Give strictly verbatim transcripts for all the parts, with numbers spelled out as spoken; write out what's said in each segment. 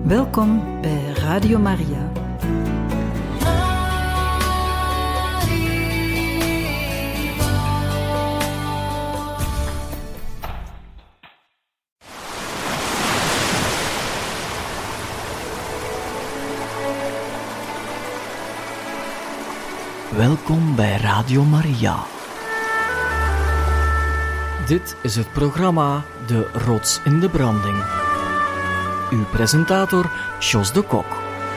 Welkom bij Radio Maria. Welkom bij Radio Maria. Dit is het programma De Rots in de Branding. Uw presentator, Jos de Kok.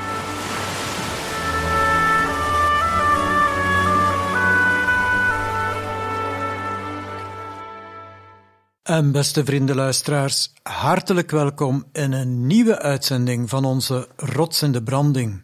En beste vrienden luisteraars, hartelijk welkom in een nieuwe uitzending van onze Rots in de Branding.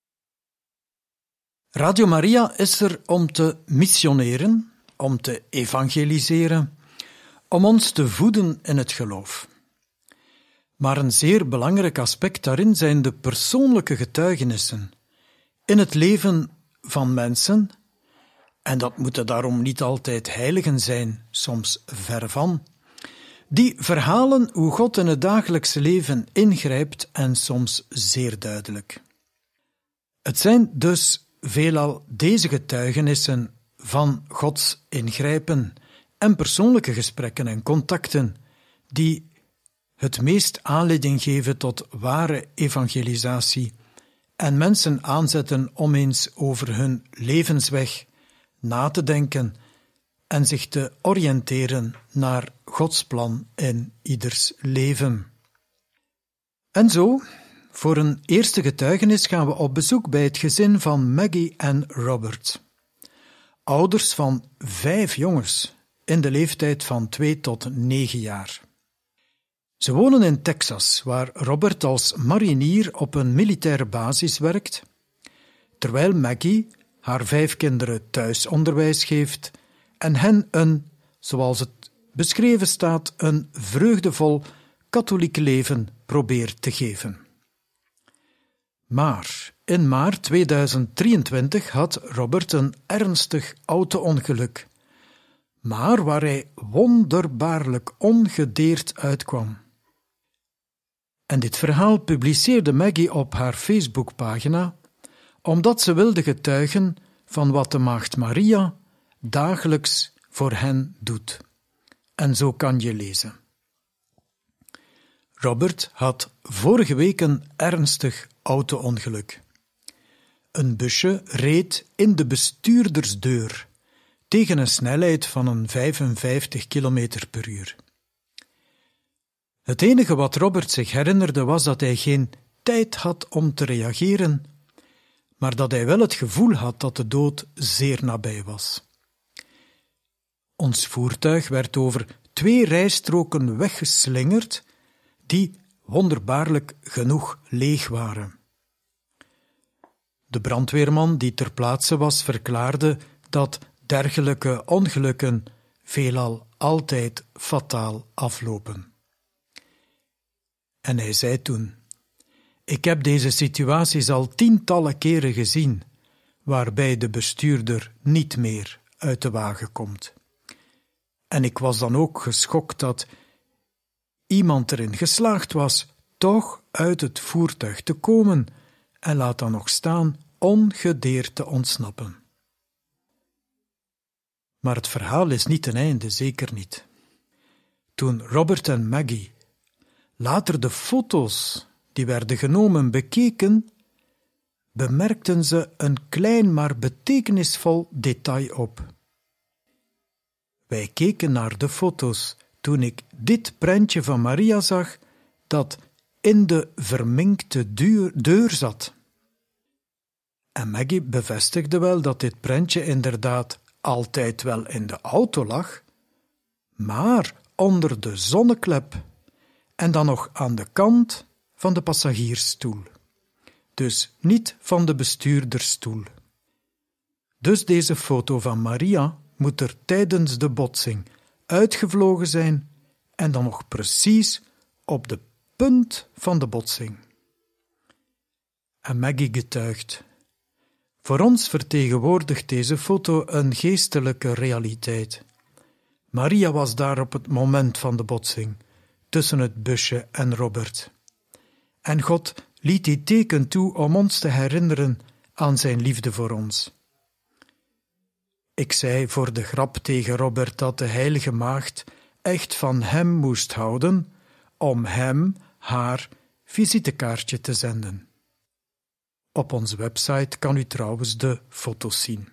Radio Maria is er om te missioneren, om te evangeliseren, om ons te voeden in het geloof. Maar een zeer belangrijk aspect daarin zijn de persoonlijke getuigenissen in het leven van mensen, en dat moeten daarom niet altijd heiligen zijn, soms ver van, die verhalen hoe God in het dagelijkse leven ingrijpt en soms zeer duidelijk. Het zijn dus veelal deze getuigenissen van Gods ingrijpen en persoonlijke gesprekken en contacten die het meest aanleiding geven tot ware evangelisatie en mensen aanzetten om eens over hun levensweg na te denken en zich te oriënteren naar Gods plan in ieders leven. En zo, voor een eerste getuigenis gaan we op bezoek bij het gezin van Maggie en Robert. Ouders van vijf jongens in de leeftijd van twee tot negen jaar. Ze wonen in Texas, waar Robert als marinier op een militaire basis werkt, terwijl Maggie haar vijf kinderen thuisonderwijs geeft en hen een, zoals het beschreven staat, een vreugdevol katholiek leven probeert te geven. Maar in maart tweeduizend drieëntwintig had Robert een ernstig auto-ongeluk, maar waar hij wonderbaarlijk ongedeerd uitkwam. En dit verhaal publiceerde Maggie op haar Facebookpagina, omdat ze wilde getuigen van wat de Maagd Maria dagelijks voor hen doet. En zo kan je lezen. Robert had vorige week een ernstig auto-ongeluk. Een busje reed in de bestuurdersdeur tegen een snelheid van een vijfenvijftig kilometer per uur. Het enige wat Robert zich herinnerde was dat hij geen tijd had om te reageren, maar dat hij wel het gevoel had dat de dood zeer nabij was. Ons voertuig werd over twee rijstroken weggeslingerd, die wonderbaarlijk genoeg leeg waren. De brandweerman die ter plaatse was verklaarde dat dergelijke ongelukken veelal altijd fataal aflopen. En hij zei toen: ik heb deze situaties al tientallen keren gezien, waarbij de bestuurder niet meer uit de wagen komt. En ik was dan ook geschokt dat iemand erin geslaagd was toch uit het voertuig te komen en laat dan nog staan ongedeerd te ontsnappen. Maar het verhaal is niet ten einde, zeker niet. Toen Robert en Maggie later de foto's die werden genomen bekeken, bemerkten ze een klein maar betekenisvol detail op. Wij keken naar de foto's toen ik dit prentje van Maria zag dat in de verminkte deur, deur zat. En Maggie bevestigde wel dat dit prentje inderdaad altijd wel in de auto lag, maar onder de zonneklep en dan nog aan de kant van de passagiersstoel. Dus niet van de bestuurdersstoel. Dus deze foto van Maria moet er tijdens de botsing uitgevlogen zijn en dan nog precies op de punt van de botsing. En Maggie getuigt: voor ons vertegenwoordigt deze foto een geestelijke realiteit. Maria was daar op het moment van de botsing, tussen het busje en Robert. En God liet hij teken toe om ons te herinneren aan zijn liefde voor ons. Ik zei voor de grap tegen Robert dat de heilige maagd echt van hem moest houden om hem haar visitekaartje te zenden. Op onze website kan u trouwens de foto's zien.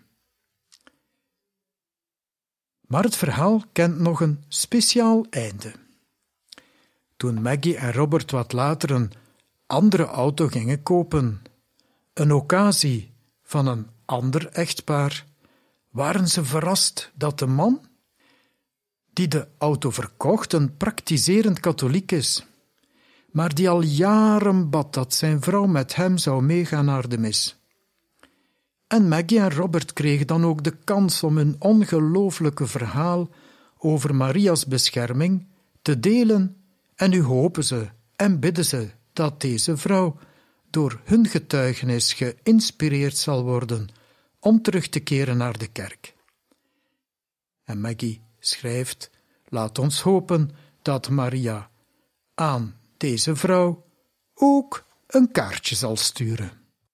Maar het verhaal kent nog een speciaal einde. Toen Maggie en Robert wat later een andere auto gingen kopen, een occasie van een ander echtpaar, waren ze verrast dat de man die de auto verkocht een praktiserend katholiek is, maar die al jaren bad dat zijn vrouw met hem zou meegaan naar de mis. En Maggie en Robert kregen dan ook de kans om hun ongelooflijke verhaal over Maria's bescherming te delen, en nu hopen ze en bidden ze dat deze vrouw door hun getuigenis geïnspireerd zal worden om terug te keren naar de kerk. En Maggie schrijft: laat ons hopen dat Maria aan deze vrouw ook een kaartje zal sturen.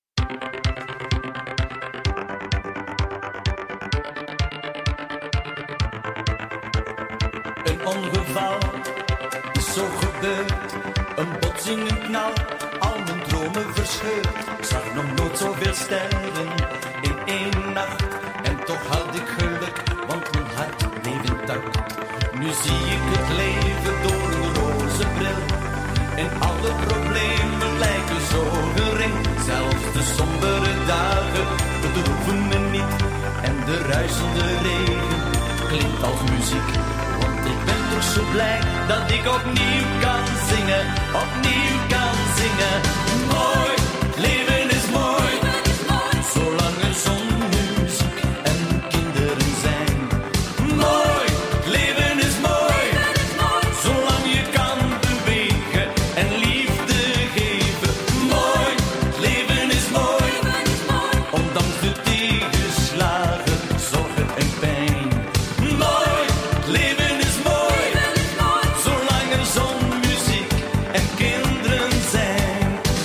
Een ongeval is zo gebeurd, een botsing, een knal, al mijn dromen verscheurd. Ik zag nog nooit zoveel sterren in één nacht, en toch had ik geluk, want mijn hart bleef intact. Nu zie ik het leven door een roze bril, en alle problemen lijken zo gering. Zelfs de sombere dagen bedroeven me niet, en de ruisende regen klinkt als muziek. Want ik ben toch zo blij dat ik opnieuw kan zingen, opnieuw kan zingen. Mooi, leven is mooi, zolang er zon, muziek en kinderen zijn. Mooi, leven is mooi, zolang je kan bewegen en liefde geven. Mooi, leven is mooi, ondanks de tegenslagen, zorgen en pijn. Mooi, leven is mooi, zolang er zon, muziek en kinderen zijn.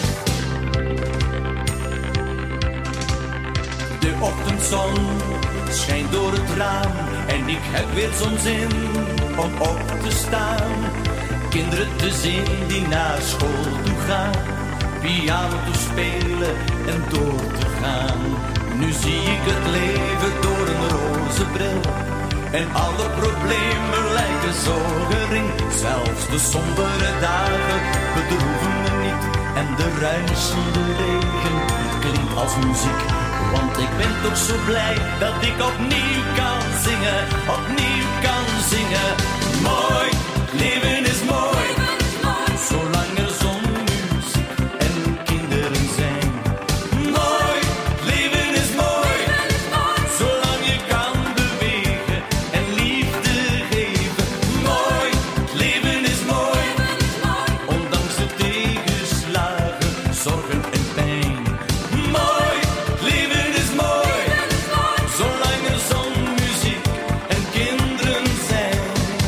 De ochtendzon schijnt door het raam, en ik heb weer zo'n zin om op te staan. Kinderen te zien die naar school toe gaan, piano te spelen en door te gaan. Nu zie ik het leven door een roze bril, en alle problemen lijken zo gering. Zelfs de sombere dagen bedroeven me niet, en de ruisende regen klinkt als muziek. Want ik ben toch zo blij dat ik opnieuw kan zingen, opnieuw kan zingen. Mooi, leven is mooi, zolang er zon, muziek en kinderen zijn. Mooi, leven is mooi, zolang je kan bewegen en liefde geven. Mooi, leven is mooi, ondanks de tegenslagen, zorgen en pijn. Mooi, leven is mooi, zolang er zon, muziek en kinderen zijn.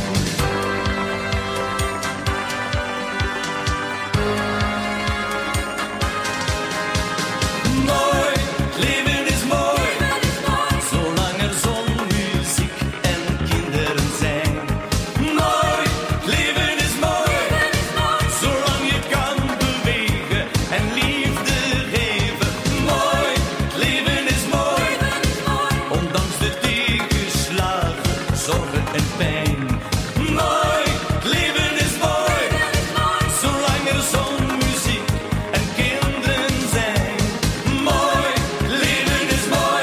Mooi, leven is mooi, zolang er zon, muziek en kinderen zijn. Mooi, leven is mooi, zolang je kan bewegen en liefde geven. Mooi, leven is mooi, ondanks de tegenslagen, zorgen en pijn. Mooi, leven is mooi, zolang er zon, muziek en kinderen zijn. Mooi, leven is mooi.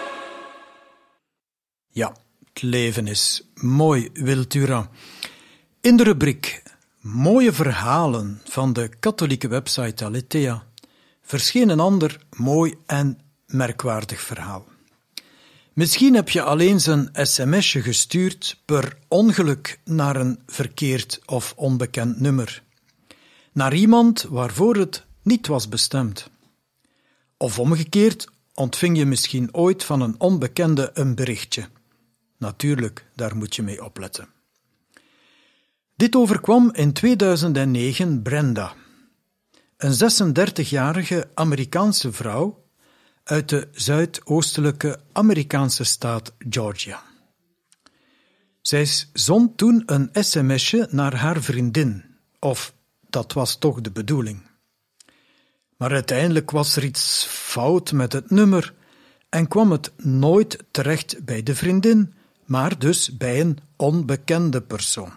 Ja, het leven is mooi, Wiltura. In de rubriek Mooie verhalen van de katholieke website Aletheia verscheen een ander mooi en merkwaardig verhaal. Misschien heb je al eens een sms'je gestuurd per ongeluk naar een verkeerd of onbekend nummer. Naar iemand waarvoor het niet was bestemd. Of omgekeerd ontving je misschien ooit van een onbekende een berichtje. Natuurlijk, daar moet je mee opletten. Dit overkwam in tweeduizend negen Brenda. een zesendertigjarige Amerikaanse vrouw uit de zuidoostelijke Amerikaanse staat Georgia. Zij zond toen een sms'je naar haar vriendin, of dat was toch de bedoeling. Maar uiteindelijk was er iets fout met het nummer en kwam het nooit terecht bij de vriendin, maar dus bij een onbekende persoon.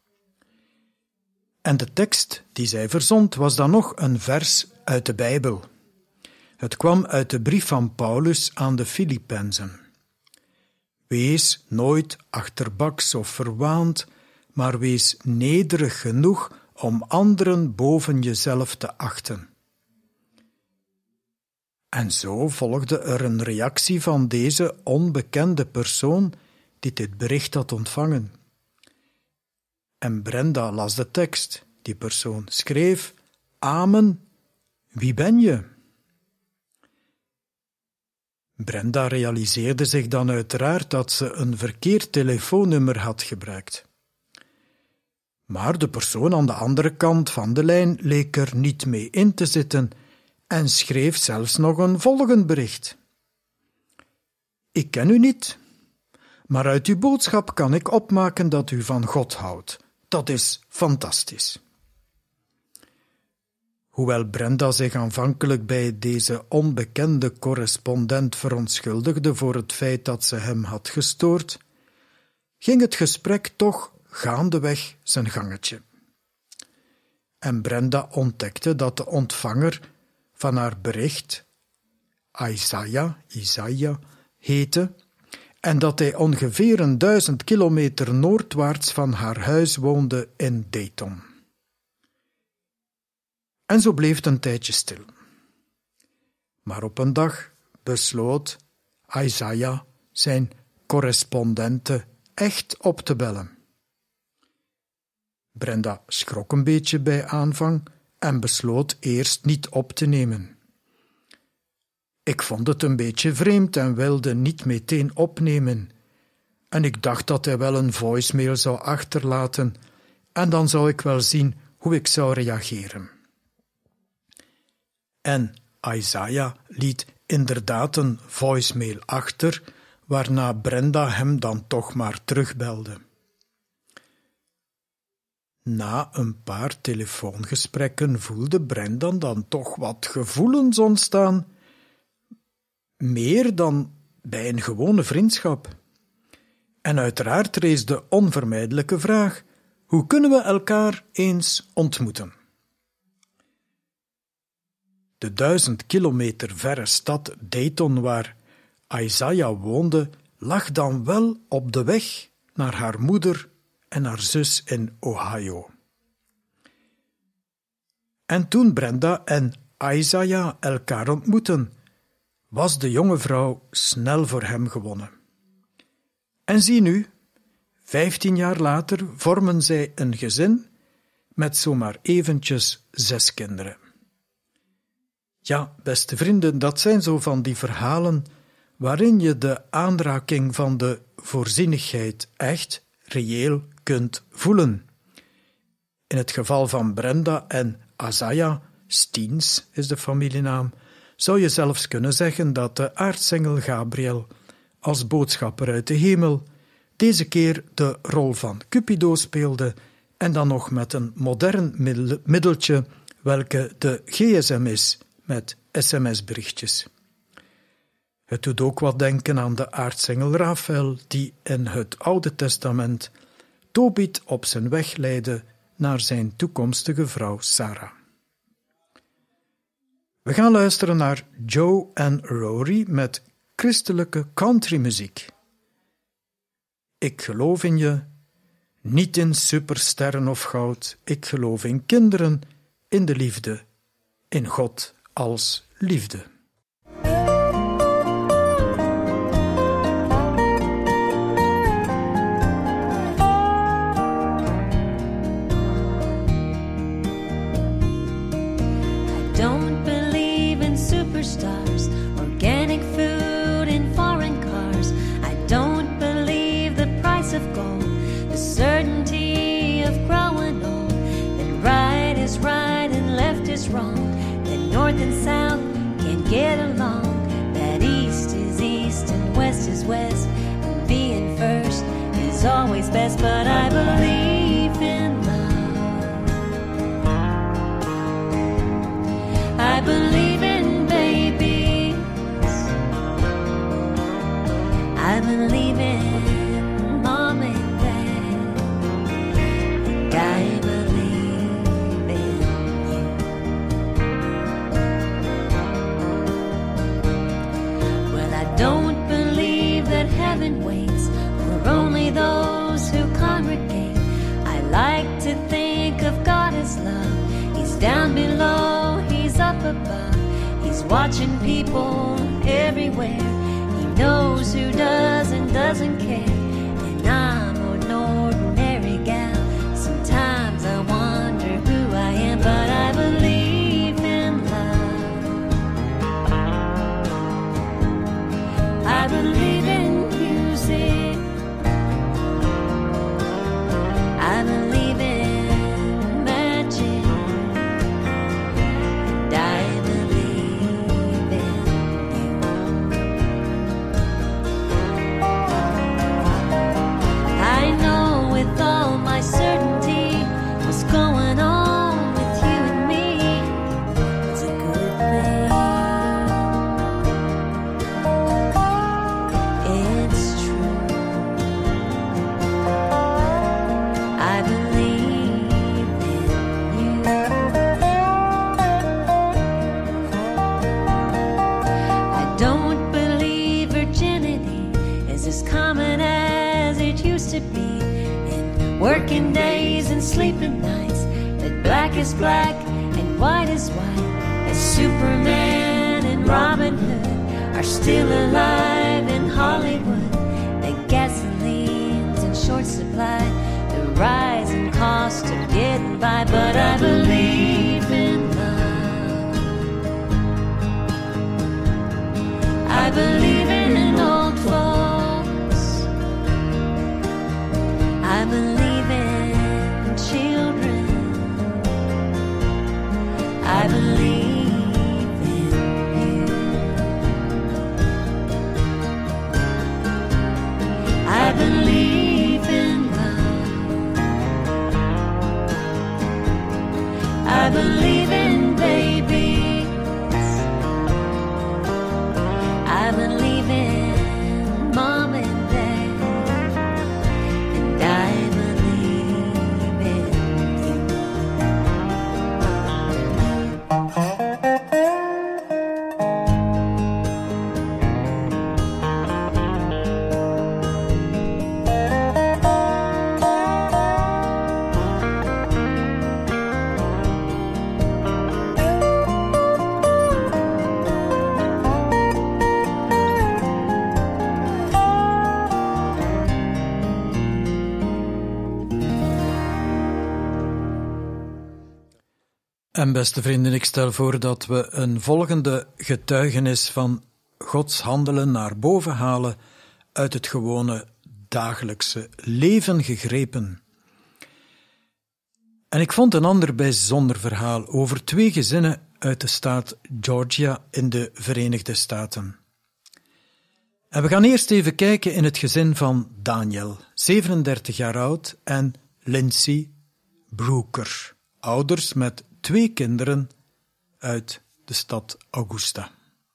En de tekst die zij verzond was dan nog een vers uit de Bijbel. Het kwam uit de brief van Paulus aan de Filippenzen. Wees nooit achterbaks of verwaand, maar wees nederig genoeg om anderen boven jezelf te achten. En zo volgde er een reactie van deze onbekende persoon die dit bericht had ontvangen. En Brenda las de tekst. Die persoon schreef: Amen, wie ben je? Brenda realiseerde zich dan uiteraard dat ze een verkeerd telefoonnummer had gebruikt. Maar de persoon aan de andere kant van de lijn leek er niet mee in te zitten en schreef zelfs nog een volgend bericht. Ik ken u niet, maar uit uw boodschap kan ik opmaken dat u van God houdt. Dat is fantastisch. Hoewel Brenda zich aanvankelijk bij deze onbekende correspondent verontschuldigde voor het feit dat ze hem had gestoord, ging het gesprek toch gaandeweg zijn gangetje. En Brenda ontdekte dat de ontvanger van haar bericht Isaiah, Isaiah heette en dat hij ongeveer een duizend kilometer noordwaarts van haar huis woonde in Dayton. En zo bleef het een tijdje stil. Maar op een dag besloot Isaiah zijn correspondente echt op te bellen. Brenda schrok een beetje bij aanvang en besloot eerst niet op te nemen. Ik vond het een beetje vreemd en wilde niet meteen opnemen. En ik dacht dat hij wel een voicemail zou achterlaten en dan zou ik wel zien hoe ik zou reageren. En Isaiah liet inderdaad een voicemail achter, waarna Brenda hem dan toch maar terugbelde. Na een paar telefoongesprekken voelde Brenda dan toch wat gevoelens ontstaan, meer dan bij een gewone vriendschap. En uiteraard rees de onvermijdelijke vraag: hoe kunnen we elkaar eens ontmoeten? De duizend kilometer verre stad Dayton, waar Isaiah woonde, lag dan wel op de weg naar haar moeder en haar zus in Ohio. En toen Brenda en Isaiah elkaar ontmoetten, was de jonge vrouw snel voor hem gewonnen. En zie nu, vijftien jaar later vormen zij een gezin met zomaar eventjes zes kinderen. Ja, beste vrienden, dat zijn zo van die verhalen waarin je de aanraking van de voorzienigheid echt reëel kunt voelen. In het geval van Brenda en Isaiah, Steens is de familienaam, zou je zelfs kunnen zeggen dat de aartsengel Gabriel als boodschapper uit de hemel deze keer de rol van Cupido speelde en dan nog met een modern middeltje welke de G S M is met sms-berichtjes. Het doet ook wat denken aan de aartsengel Raphaël die in het Oude Testament Tobit op zijn weg leidde naar zijn toekomstige vrouw Sarah. We gaan luisteren naar Joe en Rory met christelijke countrymuziek. Ik geloof in je, niet in supersterren of goud. Ik geloof in kinderen, in de liefde, in God als liefde. Stars, organic food in foreign cars. I don't believe the price of gold, the certainty of growing old, that right is right and left is wrong. north and south can't get along, that east is east and west is west, and being first is always best. But I believe in love, I believe in babies, I believe in mom and dad, and I believe in you. Well, I don't believe that heaven waits for only those who congregate. I like to think of God as love. He's down below, He's up above, He's watching people everywhere. He knows who does and doesn't care. And I'm an ordinary gal. Sometimes I wonder who I am, but I believe in love, I believe in music, I believe in magic, and I believe in you. I know with all my certainty what's going on with you and me. It's a good thing, it's true. I believe in you. I don't believe virginity is as common as it used to be. In working days and sleeping nights, that black is black and white is white, as Superman and Robin Hood are still alive in Hollywood. The gasoline's in short supply, the rising cost of getting by, but I believe in love, I believe in old folks, I believe in children, I believe in you, I believe in love, I believe in babies, I believe in mom and dad, and I believe in you. En beste vrienden, ik stel voor dat we een volgende getuigenis van Gods handelen naar boven halen uit het gewone dagelijkse leven gegrepen. En ik vond een ander bijzonder verhaal over twee gezinnen uit de staat Georgia in de Verenigde Staten. En we gaan eerst even kijken in het gezin van Daniel, zevenendertig jaar oud, en Lindsay Brooker, ouders met twee kinderen uit de stad Augusta.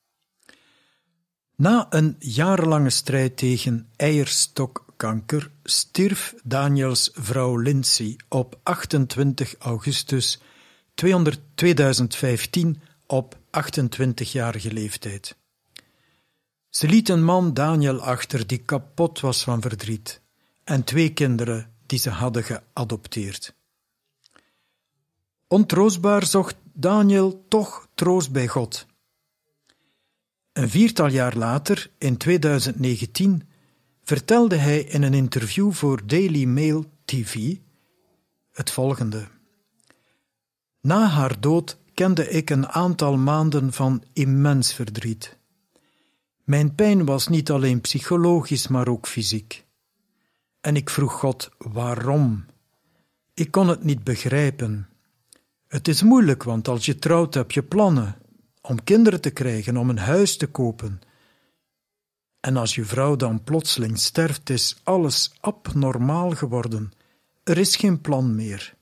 Na een jarenlange strijd tegen eierstokkanker stierf Daniels vrouw Lindsay op achtentwintig augustus tweeduizend vijftien op achtentwintigjarige leeftijd. Ze liet een man, Daniel, achter die kapot was van verdriet en twee kinderen die ze hadden geadopteerd. Ontroostbaar zocht Daniel toch troost bij God. Een viertal jaar later, in tweeduizend negentien, vertelde hij in een interview voor Daily Mail T V het volgende. Na haar dood kende ik een aantal maanden van immens verdriet. Mijn pijn was niet alleen psychologisch, maar ook fysiek. En ik vroeg God, waarom? Ik kon het niet begrijpen. Het is moeilijk, want als je trouwt heb je plannen. om kinderen te krijgen, om een huis te kopen. En als je vrouw dan plotseling sterft, is alles abnormaal geworden. Er is geen plan meer.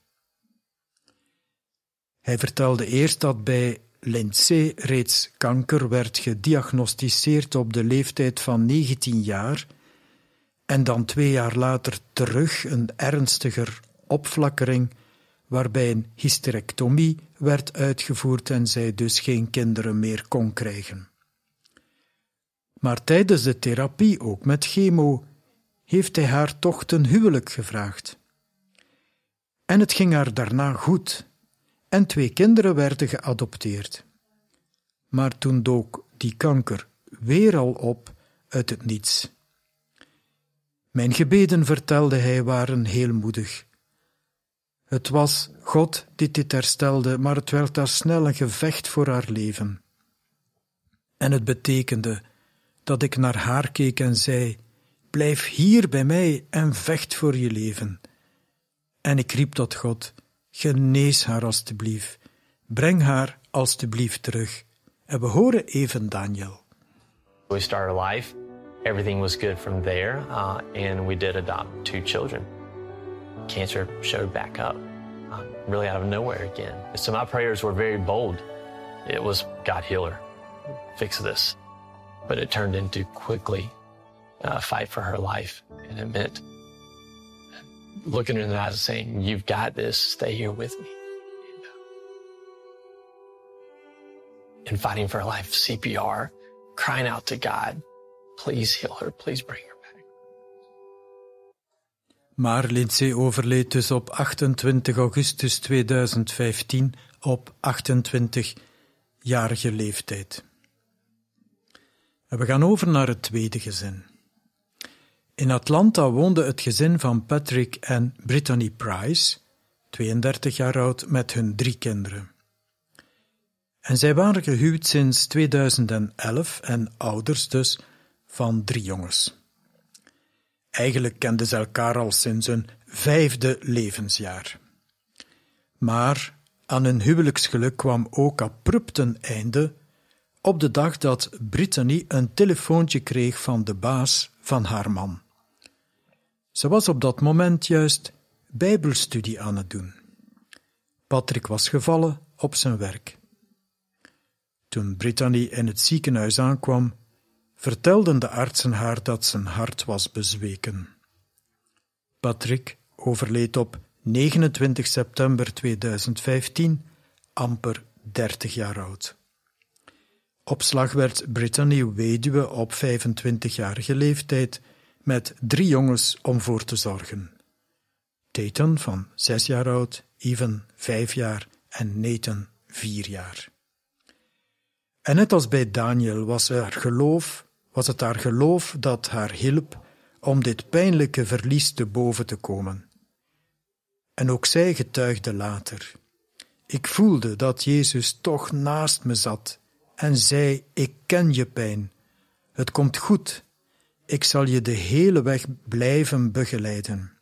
Hij vertelde eerst dat bij Lindsay reeds kanker werd gediagnosticeerd op de leeftijd van negentien jaar en dan twee jaar later terug een ernstiger opflakkering waarbij een hysterectomie werd uitgevoerd en zij dus geen kinderen meer kon krijgen. Maar tijdens de therapie, ook met chemo, heeft hij haar toch ten huwelijk gevraagd. En het ging haar daarna goed en twee kinderen werden geadopteerd. Maar toen dook die kanker weer al op uit het niets. Mijn gebeden, vertelde hij, waren heel moedig. Het was God die dit herstelde, maar het werd daar snel een gevecht voor haar leven. En het betekende dat ik naar haar keek en zei: blijf hier bij mij en vecht voor je leven. En ik riep tot God: genees haar alstublieft, breng haar alstublieft terug. En we horen even Daniel. We started life, everything was good from there, uh, and we did adopt two children. Cancer showed back up, uh, really out of nowhere again. So my prayers were very bold. It was, God, heal her, fix this. But it turned into quickly a fight for her life, and it meant looking her in the eyes and saying, you've got this, stay here with me. And fighting for her life, C P R, crying out to God, please heal her, please bring her back. Maar Lindsay overleed dus op achtentwintig augustus tweeduizend vijftien op achtentwintigjarige leeftijd. En we gaan over naar het tweede gezin. In Atlanta woonde het gezin van Patrick en Brittany Price, tweeëndertig jaar oud, met hun drie kinderen. En zij waren gehuwd sinds tweeduizend elf en ouders dus van drie jongens. Eigenlijk kenden ze elkaar al sinds hun vijfde levensjaar. Maar aan hun huwelijksgeluk kwam ook abrupt een einde op de dag dat Brittany een telefoontje kreeg van de baas van haar man. Ze was op dat moment juist bijbelstudie aan het doen. Patrick was gevallen op zijn werk. Toen Brittany in het ziekenhuis aankwam, vertelden de artsen haar dat zijn hart was bezweken. Patrick overleed op negenentwintig september tweeduizend vijftien, amper dertig jaar oud. Op slag werd Brittany weduwe op vijfentwintigjarige leeftijd met drie jongens om voor te zorgen. Dayton van zes jaar oud, Evan vijf jaar en Nathan vier jaar. En net als bij Daniel was, haar geloof, was het haar geloof dat haar hielp om dit pijnlijke verlies te boven te komen. En ook zij getuigde later: ik voelde dat Jezus toch naast me zat en zei: ik ken je pijn. Het komt goed. Ik zal je de hele weg blijven begeleiden.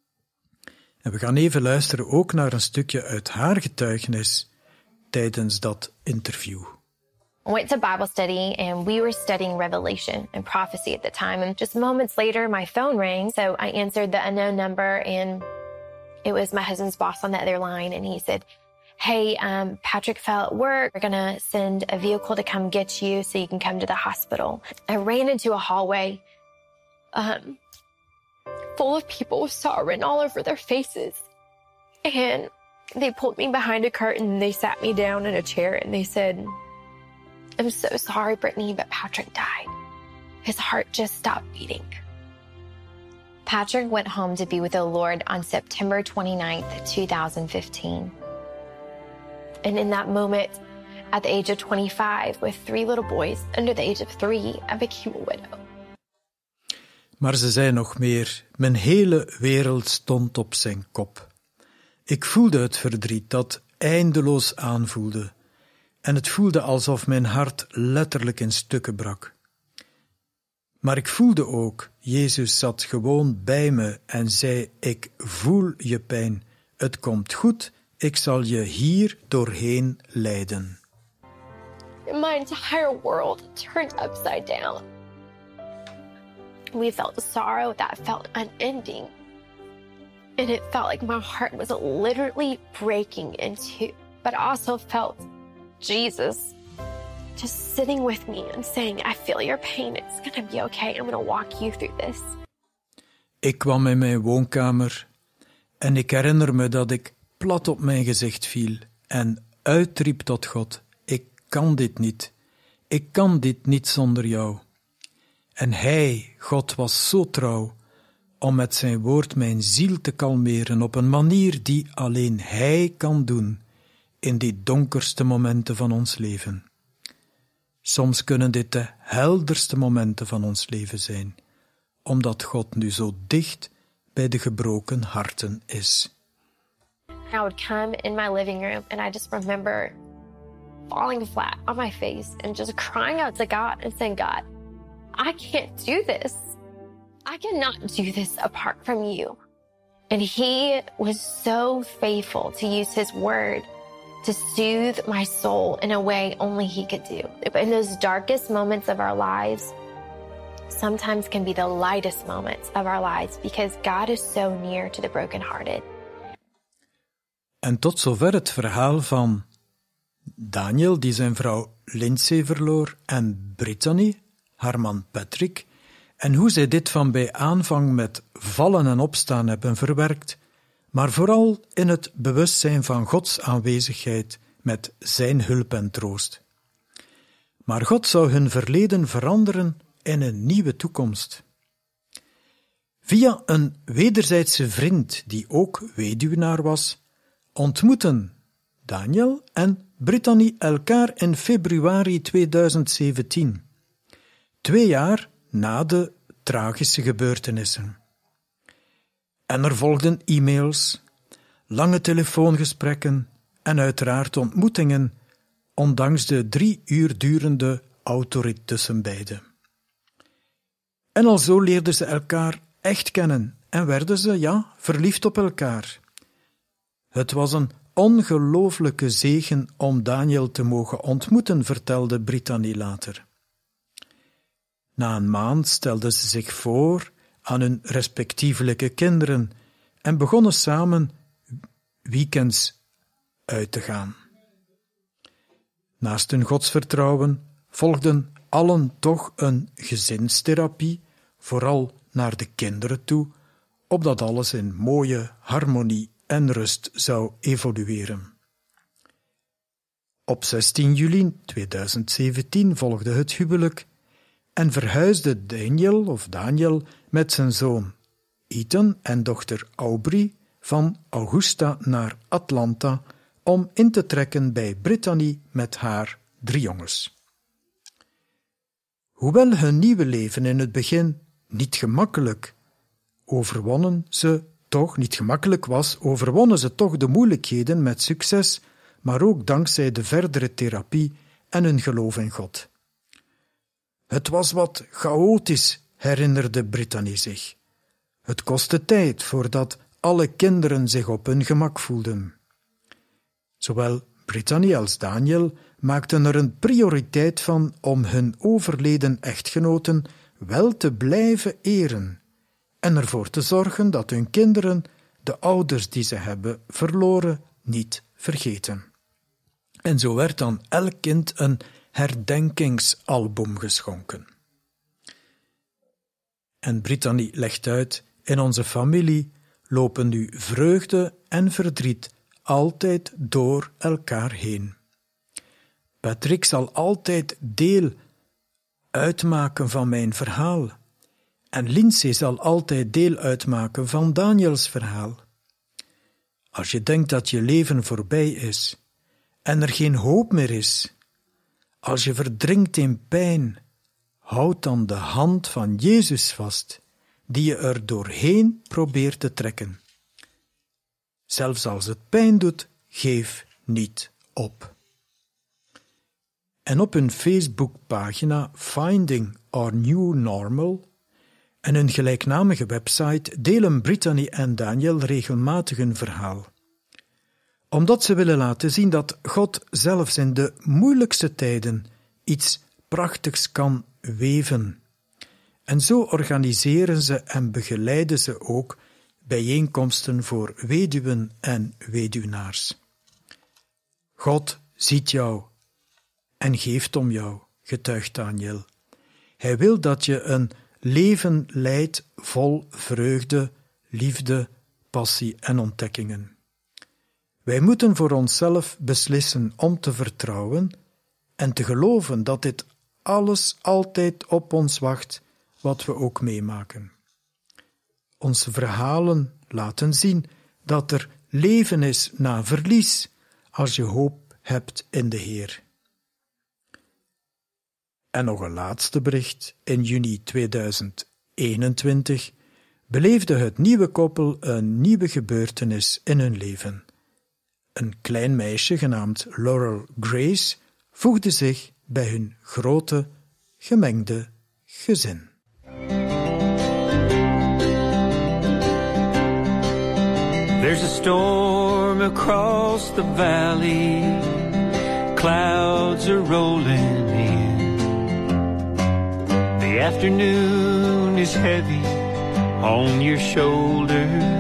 En we gaan even luisteren ook naar een stukje uit haar getuigenis tijdens dat interview. I went to Bible study and we were studying Revelation and prophecy at the time. And just moments later, my phone rang. So I answered the unknown number and it was my husband's boss on the other line. And he said, hey, um, Patrick fell at work. We're going to send a vehicle to come get you so you can come to the hospital. I ran into a hallway um, full of people with sorrow written all over their faces. And they pulled me behind a curtain and they sat me down in a chair and they said, I'm so sorry, Brittany, but Patrick died. His heart just stopped beating. Patrick went home to be with the Lord on September twenty-ninth, twenty fifteen. And in that moment, at the age of twenty-five, with three little boys under the age of three, I became a widow. Maar ze zei nog meer: mijn hele wereld stond op zijn kop. Ik voelde het verdriet dat eindeloos aanvoelde. En het voelde alsof mijn hart letterlijk in stukken brak. Maar ik voelde ook, Jezus zat gewoon bij me en zei: ik voel je pijn, het komt goed, ik zal je hier doorheen leiden. and my entire world turned upside down. We felt sorrow that felt unending. And it felt like my heart was literally breaking in two. But I also felt Jesus just sitting with me and saying, I feel your pain. It's going to be okay. I'm going to walk you through this. Ik kwam in mijn woonkamer en ik herinner me dat ik plat op mijn gezicht viel en uitriep tot God, ik kan dit niet. Ik kan dit niet zonder jou. En Hij, God, was zo trouw om met zijn woord mijn ziel te kalmeren op een manier die alleen Hij kan doen in die donkerste momenten van ons leven. Soms kunnen dit de helderste momenten van ons leven zijn, omdat God nu zo dicht bij de gebroken harten is. I would come in my living room and I just remember falling flat on my face and just crying out to God and saying, God, I can't do this. I cannot do this apart from you. And He was so faithful to use His word to soothe my soul in a way only He could do. In those darkest moments of our lives, sometimes can be the lightest moments of our lives because God is so near to the brokenhearted. En tot zover het verhaal van Daniel, die zijn vrouw Lindsay verloor, en Brittany, haar man Patrick, en hoe zij dit van bij aanvang met vallen en opstaan hebben verwerkt, maar vooral in het bewustzijn van Gods aanwezigheid met zijn hulp en troost. Maar God zou hun verleden veranderen in een nieuwe toekomst. Via een wederzijdse vriend, die ook weduwnaar was, ontmoeten Daniel en Brittany elkaar in februari tweeduizend zeventien, twee jaar na de tragische gebeurtenissen. En er volgden e-mails, lange telefoongesprekken en uiteraard ontmoetingen, ondanks de drie uur durende autorit tussen beiden. En alzo leerden ze elkaar echt kennen en werden ze, ja, verliefd op elkaar. Het was een ongelooflijke zegen om Daniel te mogen ontmoeten, vertelde Brittany later. Na een maand stelden ze zich voor aan hun respectievelijke kinderen en begonnen samen weekends uit te gaan. Naast hun godsvertrouwen volgden allen toch een gezinstherapie, vooral naar de kinderen toe, opdat alles in mooie harmonie en rust zou evolueren. Op zestien juli tweeduizend zeventien volgde het huwelijk en verhuisde Daniel of Daniel met zijn zoon Ethan en dochter Aubrey van Augusta naar Atlanta om in te trekken bij Brittany met haar drie jongens. Hoewel hun nieuwe leven in het begin niet gemakkelijk overwonnen ze toch niet gemakkelijk was, overwonnen ze toch de moeilijkheden met succes, maar ook dankzij de verdere therapie en hun geloof in God. Het was wat chaotisch, herinnerde Brittany zich. Het kostte tijd voordat alle kinderen zich op hun gemak voelden. Zowel Brittany als Daniel maakten er een prioriteit van om hun overleden echtgenoten wel te blijven eren en ervoor te zorgen dat hun kinderen de ouders die ze hebben verloren niet vergeten. En zo werd aan elk kind een herdenkingsalbum geschonken. En Brittany legt uit, in onze familie lopen nu vreugde en verdriet altijd door elkaar heen. Patrick zal altijd deel uitmaken van mijn verhaal. En Lindsay zal altijd deel uitmaken van Daniels verhaal. Als je denkt dat je leven voorbij is en er geen hoop meer is, als je verdrinkt in pijn, houd dan de hand van Jezus vast, die je er doorheen probeert te trekken. Zelfs als het pijn doet, geef niet op. En op hun Facebookpagina Finding Our New Normal en hun gelijknamige website delen Brittany en Daniel regelmatig hun verhaal. Omdat ze willen laten zien dat God zelfs in de moeilijkste tijden iets prachtigs kan weven. En zo organiseren ze en begeleiden ze ook bijeenkomsten voor weduwen en weduwnaars. God ziet jou en geeft om jou, getuigt Daniel. Hij wil dat je een leven leidt vol vreugde, liefde, passie en ontdekkingen. Wij moeten voor onszelf beslissen om te vertrouwen en te geloven dat dit alles altijd op ons wacht, wat we ook meemaken. Onze verhalen laten zien dat er leven is na verlies, als je hoop hebt in de Heer. En nog een laatste bericht. In juni tweeduizend eenentwintig beleefde het nieuwe koppel een nieuwe gebeurtenis in hun leven. Een klein meisje genaamd Laurel Grace voegde zich bij hun grote, gemengde gezin. There's a storm across the valley, clouds are rolling in. The afternoon is heavy on your shoulders.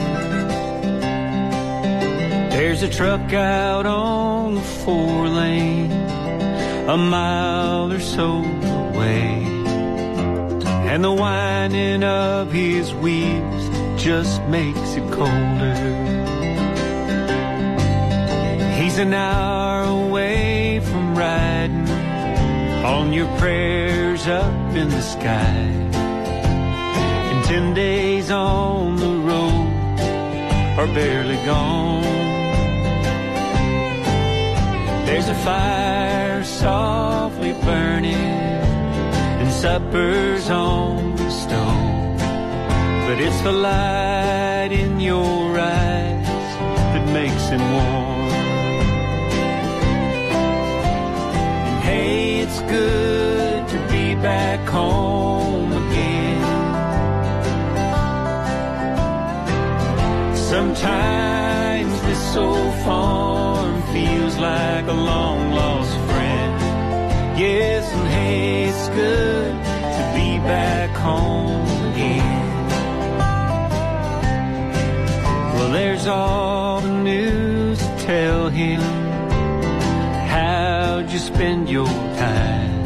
There's a truck out on the four lane, a mile or so away, and the whining of his wheels just makes it colder. He's an hour away from riding on your prayers up in the sky, and ten days on the road are barely gone. There's a fire softly burning and supper's on the stove, but it's the light in your eyes that makes it warm. And hey, it's good to be back home again. Sometimes this old farm feels like a long-lost friend. Yes, and hey, it's good to be back home again. Well, there's all the news to tell him. How'd you spend your time?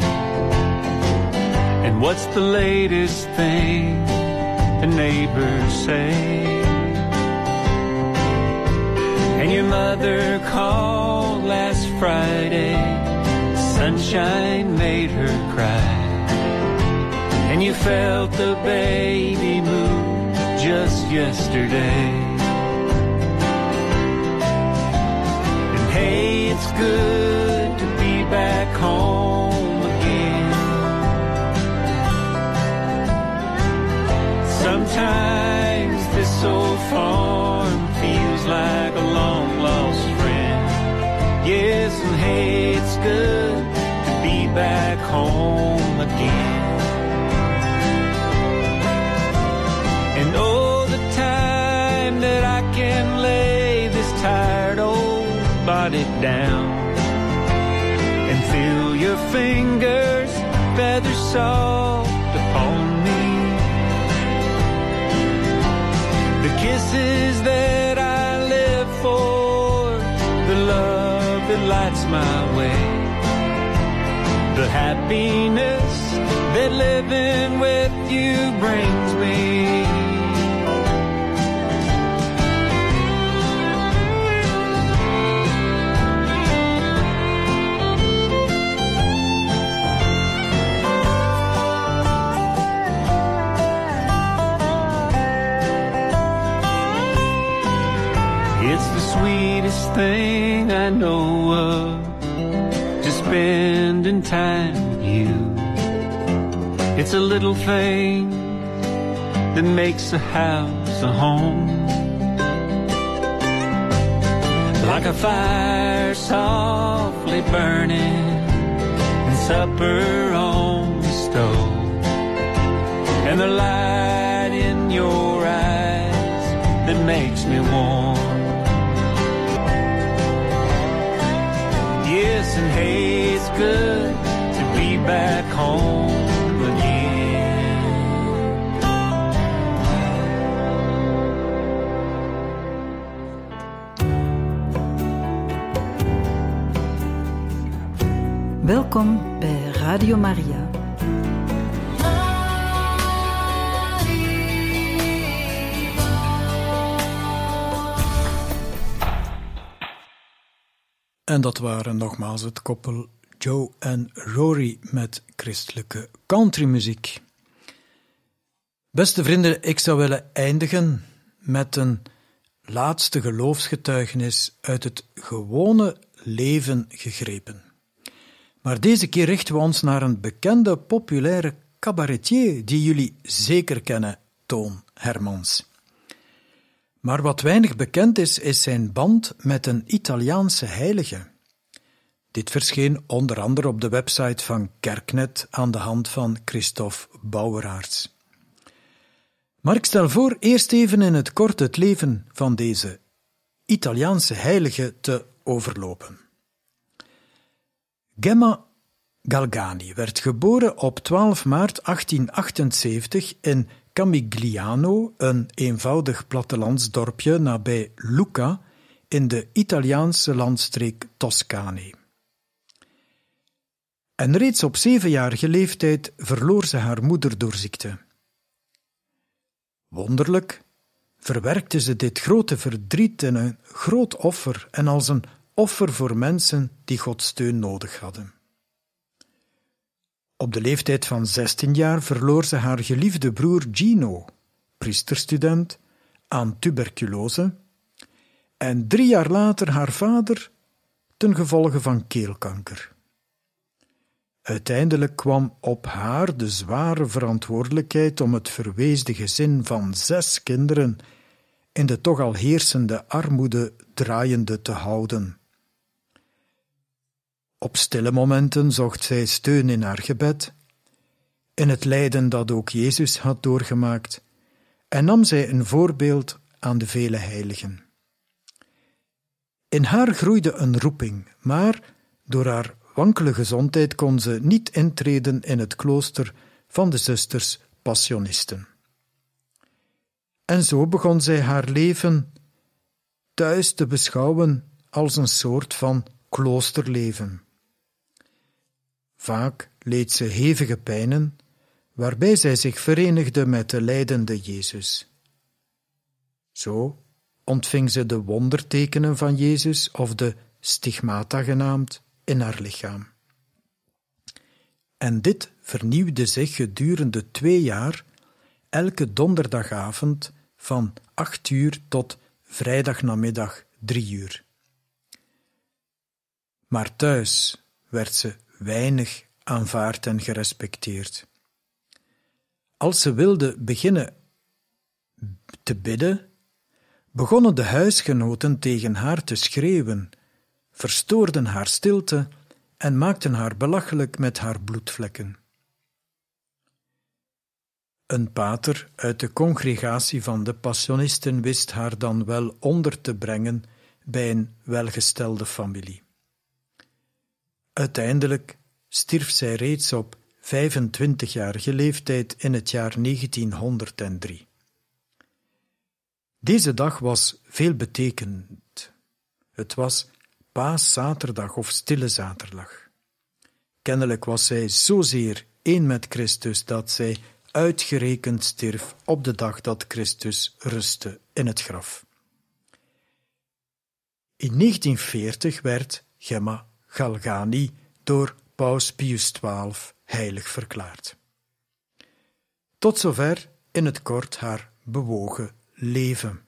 And what's the latest thing the neighbors say? And your mother called last Friday, sunshine made her cry, and you felt the baby move just yesterday. And hey, it's good to be back home again. Sometimes this old farm feels like a long-lost friend. Yes, and hey, it's good to be back home again. And oh, the time that I can lay this tired old body down and feel your fingers feather soft upon me. The kisses that I live for, the love that lights my way, the happiness that living with you brings me. It's the sweetest thing I know of, just spending time with you. It's a little thing that makes a house a home, like a fire softly burning and supper on the stove, and the light in your eyes that makes me warm. Yes, and hey, it's good to be back home again. Welkom bij Radio Maria. En dat waren nogmaals het koppel Joe en Rory met christelijke countrymuziek. Beste vrienden, ik zou willen eindigen met een laatste geloofsgetuigenis uit het gewone leven gegrepen. Maar deze keer richten we ons naar een bekende populaire cabaretier die jullie zeker kennen, Toon Hermans. Maar wat weinig bekend is, is zijn band met een Italiaanse heilige. Dit verscheen onder andere op de website van Kerknet aan de hand van Christophe Bouweraerts. Maar ik stel voor eerst even in het kort het leven van deze Italiaanse heilige te overlopen. Gemma Galgani werd geboren op twaalf maart achttienhonderdachtenzeventig in Camigliano, een eenvoudig plattelandsdorpje nabij Lucca in de Italiaanse landstreek Toscane. En reeds op zevenjarige leeftijd verloor ze haar moeder door ziekte. Wonderlijk verwerkte ze dit grote verdriet in een groot offer en als een offer voor mensen die Gods steun nodig hadden. Op de leeftijd van zestien jaar verloor ze haar geliefde broer Gino, priesterstudent, aan tuberculose, en drie jaar later haar vader ten gevolge van keelkanker. Uiteindelijk kwam op haar de zware verantwoordelijkheid om het verweesde gezin van zes kinderen in de toch al heersende armoede draaiende te houden. Op stille momenten zocht zij steun in haar gebed, in het lijden dat ook Jezus had doorgemaakt, en nam zij een voorbeeld aan de vele heiligen. In haar groeide een roeping, maar door haar wankele gezondheid kon ze niet intreden in het klooster van de zusters Passionisten. En zo begon zij haar leven thuis te beschouwen als een soort van kloosterleven. Vaak leed ze hevige pijnen, waarbij zij zich verenigde met de lijdende Jezus. Zo ontving ze de wondertekenen van Jezus, of de stigmata genaamd, in haar lichaam. En dit vernieuwde zich gedurende twee jaar, elke donderdagavond van acht uur tot vrijdagnamiddag drie uur. Maar thuis werd ze weinig aanvaard en gerespecteerd. Als ze wilde beginnen te bidden, begonnen de huisgenoten tegen haar te schreeuwen, verstoorden haar stilte en maakten haar belachelijk met haar bloedvlekken. Een pater uit de congregatie van de Passionisten wist haar dan wel onder te brengen bij een welgestelde familie. Uiteindelijk stierf zij reeds op vijfentwintigjarige leeftijd in het jaar negentienhonderddrie. Deze dag was veelbetekenend. Het was Paaszaterdag of Stille Zaterdag. Kennelijk was zij zozeer één met Christus dat zij uitgerekend stierf op de dag dat Christus rustte in het graf. In negentienveertig werd Gemma Galgani door Paus Pius twaalf heilig verklaard. Tot zover in het kort haar bewogen leven.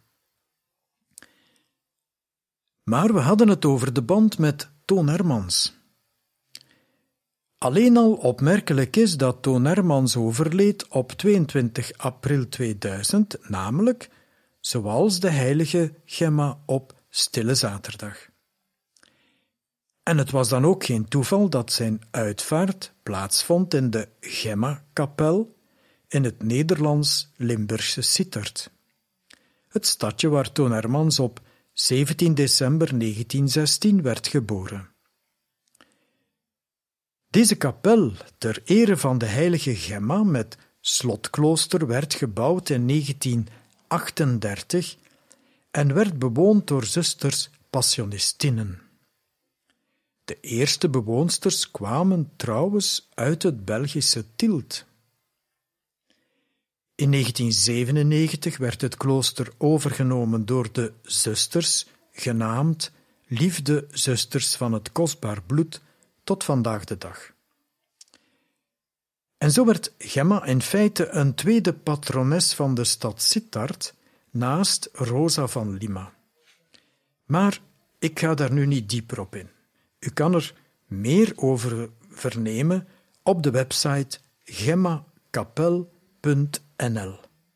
Maar we hadden het over de band met Toon Hermans. Alleen al opmerkelijk is dat Toon Hermans overleed op tweeëntwintig april tweeduizend, namelijk, zoals de heilige Gemma, op Stille Zaterdag. En het was dan ook geen toeval dat zijn uitvaart plaatsvond in de Gemma-kapel in het Nederlands-Limburgse Sittard. Het stadje waar Toon Hermans op zeventien december negentienzestien werd geboren. Deze kapel ter ere van de heilige Gemma met slotklooster werd gebouwd in negentien achtendertig en werd bewoond door zusters Passionistinnen. De eerste bewoonsters kwamen trouwens uit het Belgische Tielt. In negentien zevenennegentig werd het klooster overgenomen door de zusters, genaamd Liefde Zusters van het Kostbaar Bloed, tot vandaag de dag. En zo werd Gemma in feite een tweede patrones van de stad Sittard, naast Rosa van Lima. Maar ik ga daar nu niet dieper op in. U kan er meer over vernemen op de website gemmakapel punt n l.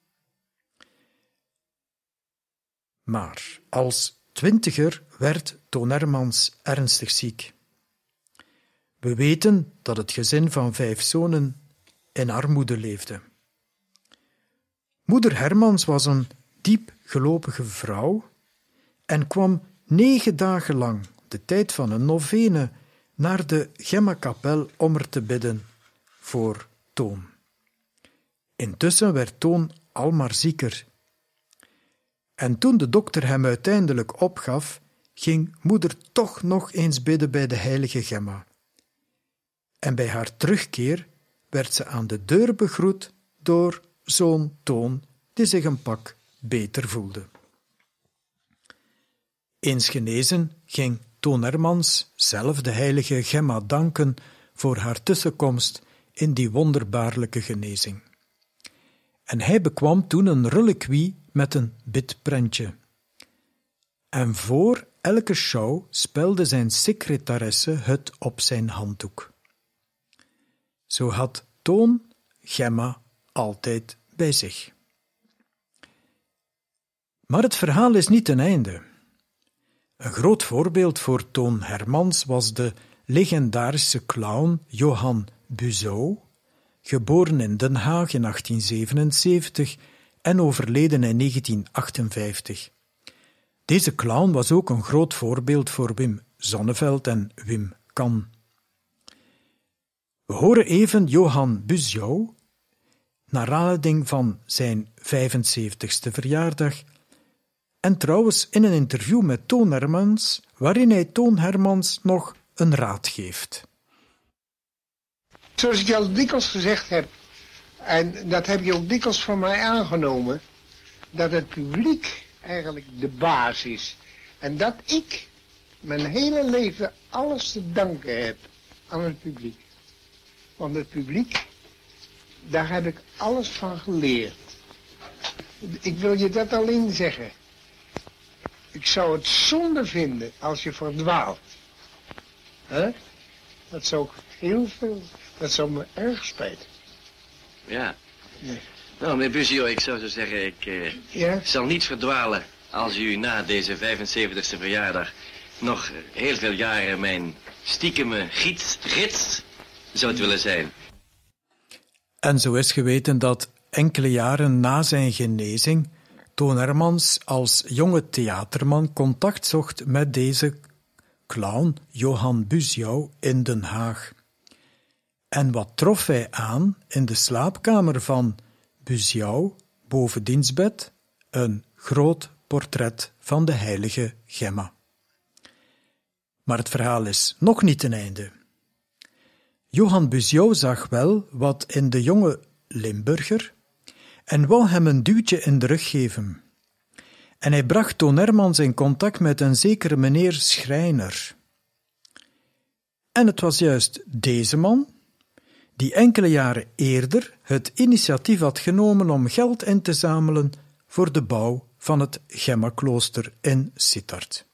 Maar als twintiger werd Toon Hermans ernstig ziek. We weten dat het gezin van vijf zonen in armoede leefde. Moeder Hermans was een diep gelovige vrouw en kwam negen dagen lang, de tijd van een novene, naar de Gemmakapel om er te bidden voor Toon. Intussen werd Toon al maar zieker. En toen de dokter hem uiteindelijk opgaf, ging moeder toch nog eens bidden bij de heilige Gemma. En bij haar terugkeer werd ze aan de deur begroet door zoon Toon, die zich een pak beter voelde. Eens genezen ging Toon Hermans zelf de heilige Gemma danken voor haar tussenkomst in die wonderbaarlijke genezing. En hij bekwam toen een reliquie met een bidprentje. En voor elke show spelde zijn secretaresse het op zijn handdoek. Zo had Toon Gemma altijd bij zich. Maar het verhaal is niet ten einde. Een groot voorbeeld voor Toon Hermans was de legendarische clown Johan Buzeau, geboren in Den Haag in achttien zevenenzeventig en overleden in negentien achtenvijftig. Deze clown was ook een groot voorbeeld voor Wim Sonneveld en Wim Kan. We horen even Johan Buzeau, naar aanleiding van zijn vijfenzeventigste verjaardag, en trouwens in een interview met Toon Hermans, waarin hij Toon Hermans nog een raad geeft. Zoals ik al dikwijls gezegd heb, en dat heb je ook dikwijls van mij aangenomen, dat het publiek eigenlijk de baas is. En dat ik mijn hele leven alles te danken heb aan het publiek. Want het publiek, daar heb ik alles van geleerd. Ik wil je dat alleen zeggen. Ik zou het zonde vinden als je verdwaalt. Huh? Dat zou ik heel veel, dat zou me erg spijten. Ja. ja. Nou, meneer Buzeau, ik zou zo zeggen, ik eh, ja? zal niet verdwalen als u na deze vijfenzeventigste verjaardag nog heel veel jaren mijn stiekeme gids, gids zou willen zijn. En zo is geweten dat enkele jaren na zijn genezing Toon Hermans als jonge theaterman contact zocht met deze clown Johan Buzeau in Den Haag. En wat trof hij aan in de slaapkamer van Buzeau, boven diens bed, een groot portret van de heilige Gemma. Maar het verhaal is nog niet ten einde. Johan Buzeau zag wel wat in de jonge Limburger en wou hem een duwtje in de rug geven. En hij bracht Toon Hermans in contact met een zekere meneer Schrijner. En het was juist deze man die enkele jaren eerder het initiatief had genomen om geld in te zamelen voor de bouw van het Gemmaklooster in Sittard.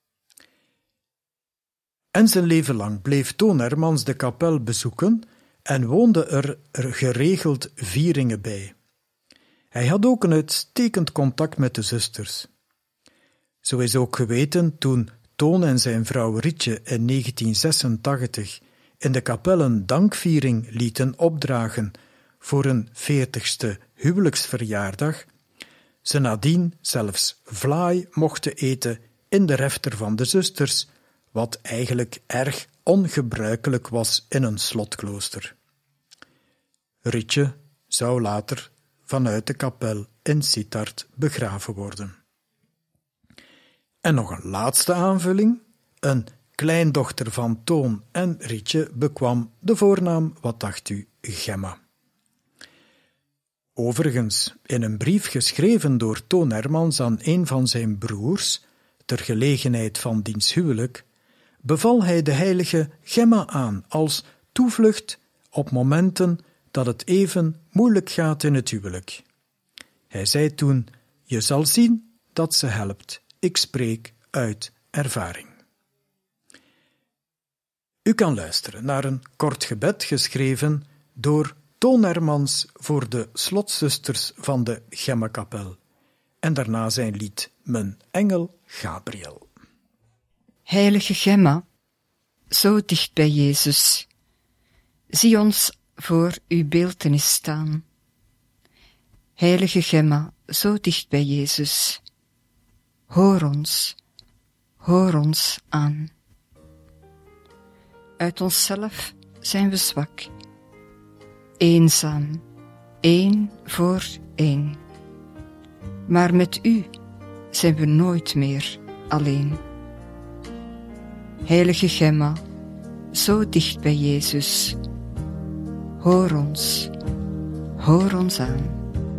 En zijn leven lang bleef Toon Hermans de kapel bezoeken en woonde er, er geregeld vieringen bij. Hij had ook een uitstekend contact met de zusters. Zo is ook geweten toen Toon en zijn vrouw Rietje in negentien zesentachtig in de kapel een dankviering lieten opdragen voor een veertigste huwelijksverjaardag, ze nadien zelfs vlaai mochten eten in de refter van de zusters, wat eigenlijk erg ongebruikelijk was in een slotklooster. Rietje zou later vanuit de kapel in Sittard begraven worden. En nog een laatste aanvulling. Een kleindochter van Toon en Rietje bekwam de voornaam, wat dacht u, Gemma. Overigens, in een brief geschreven door Toon Hermans aan een van zijn broers, ter gelegenheid van diens huwelijk, beval hij de heilige Gemma aan als toevlucht op momenten dat het even moeilijk gaat in het huwelijk. Hij zei toen: je zal zien dat ze helpt. Ik spreek uit ervaring. U kan luisteren naar een kort gebed geschreven door Toon Hermans voor de slotzusters van de Gemmakapel en daarna zijn lied Mijn Engel Gabriel. Heilige Gemma, zo dicht bij Jezus, zie ons voor uw beeltenis staan. Heilige Gemma, zo dicht bij Jezus, hoor ons, hoor ons aan. Uit onszelf zijn we zwak, eenzaam, één voor één. Maar met u zijn we nooit meer alleen. Heilige Gemma, zo dicht bij Jezus, hoor ons, hoor ons aan.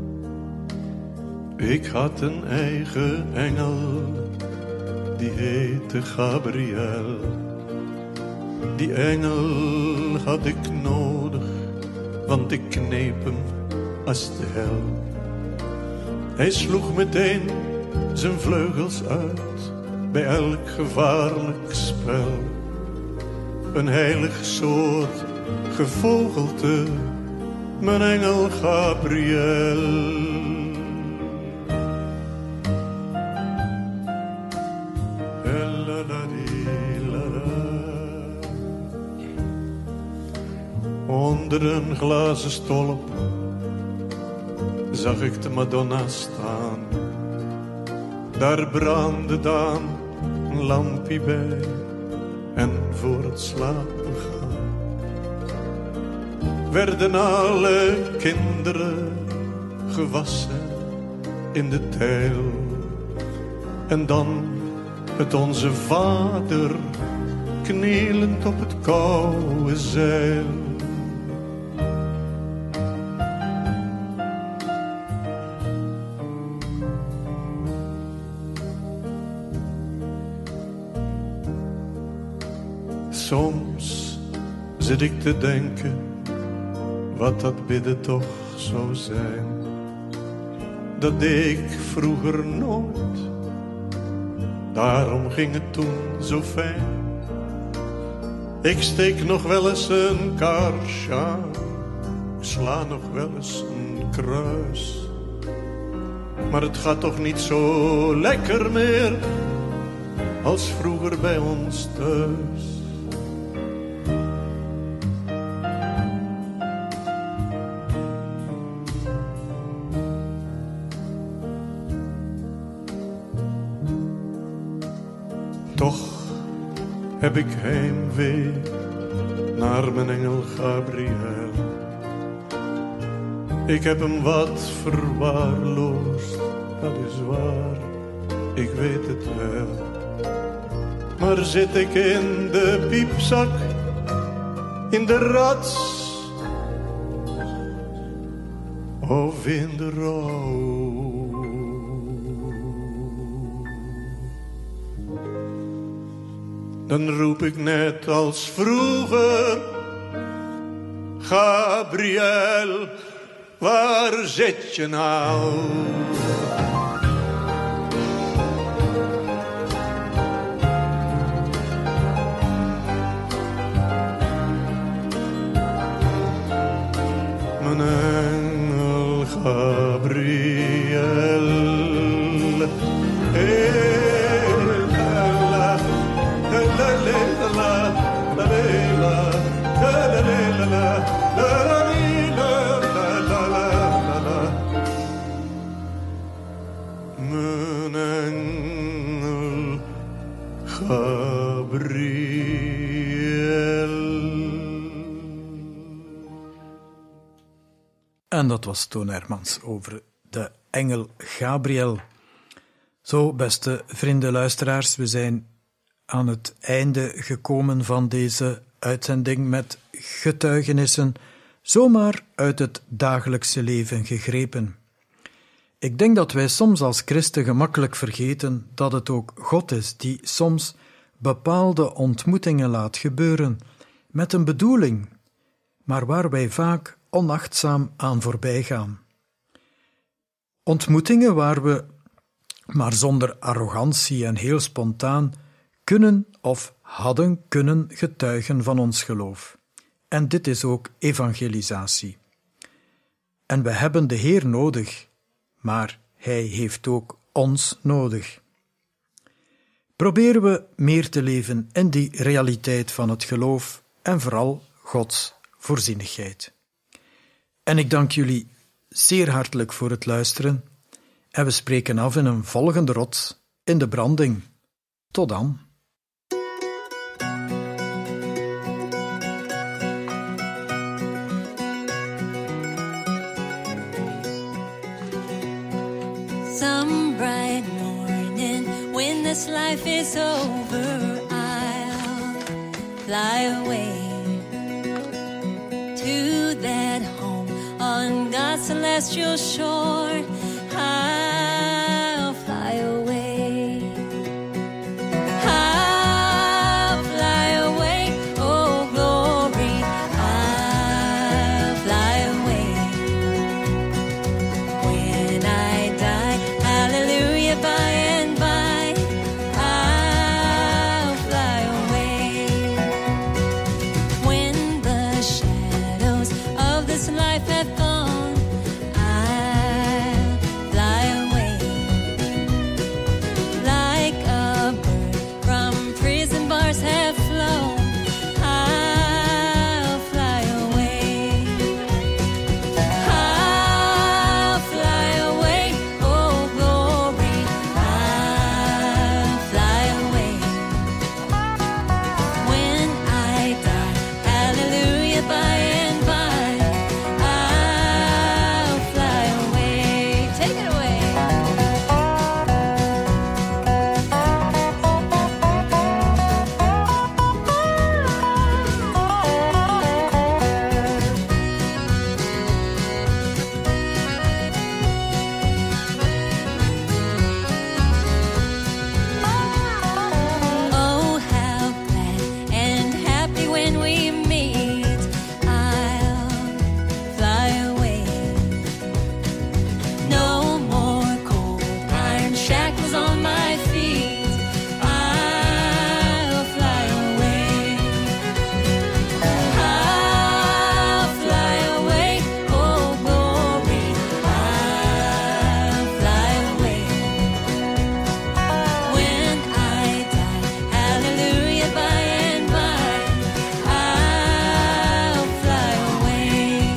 Ik had een eigen engel, die heette Gabriel. Die engel had ik nodig, want ik kneep hem als de hel. Hij sloeg meteen zijn vleugels uit, bij elk gevaarlijk spel. Een heilig soort gevogelte, mijn engel Gabriel. Onder een glazen stolp zag ik de Madonna staan. Daar brandde dan een lampje bij en voor het slapen gaan werden alle kinderen gewassen in de tijl. En dan het Onze Vader knielend op het koude zeil. Soms zit ik te denken, wat dat bidden toch zou zijn. Dat deed ik vroeger nooit, daarom ging het toen zo fijn. Ik steek nog wel eens een kaarsje aan, ik sla nog wel eens een kruis. Maar het gaat toch niet zo lekker meer, als vroeger bij ons thuis. Toch heb ik heimwee naar mijn engel Gabriel. Ik heb hem wat verwaarloosd, dat is waar, ik weet het wel. Maar zit ik in de piepzak, in de rats of in de rouw? Dan roep ik net als vroeger, Gabriel, waar zit je nou? Mijn engel Gabriel, hey. En dat was Toon Hermans over de engel Gabriel. Zo, beste vrienden luisteraars, we zijn aan het einde gekomen van deze uitzending met getuigenissen, zomaar uit het dagelijkse leven gegrepen. Ik denk dat wij soms als christen gemakkelijk vergeten dat het ook God is die soms bepaalde ontmoetingen laat gebeuren, met een bedoeling, maar waar wij vaak onachtzaam aan voorbij gaan. Ontmoetingen waar we, maar zonder arrogantie en heel spontaan, kunnen of hadden kunnen getuigen van ons geloof. En dit is ook evangelisatie. En we hebben de Heer nodig, maar Hij heeft ook ons nodig. Proberen we meer te leven in die realiteit van het geloof en vooral Gods voorzienigheid. En ik dank jullie zeer hartelijk voor het luisteren en we spreken af in een volgende rots in de branding. Tot dan. Some bright morning when this life is over, I'll fly away to that home on God's celestial shore. I'll fly away. I'll fly away, oh glory. I'll fly away. When I die, hallelujah, by and by, I'll fly away. When the shadows of this life have gone, I'll fly away. Like a bird from prison bars have flown, I'll fly away. I'll fly away, oh glory. I'll fly away. When I die, hallelujah, by and by, I'll fly away. Take it away. Oh, how glad and happy when we meet. I'll fly away. No more cold iron shackles on my feet. I'll fly away. I'll fly away, oh glory. I'll fly away. When I die, hallelujah, by and by, I'll fly away.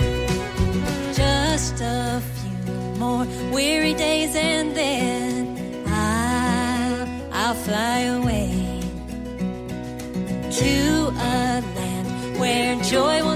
Just a few more weary days and then I'll, I'll fly away to a land where joy will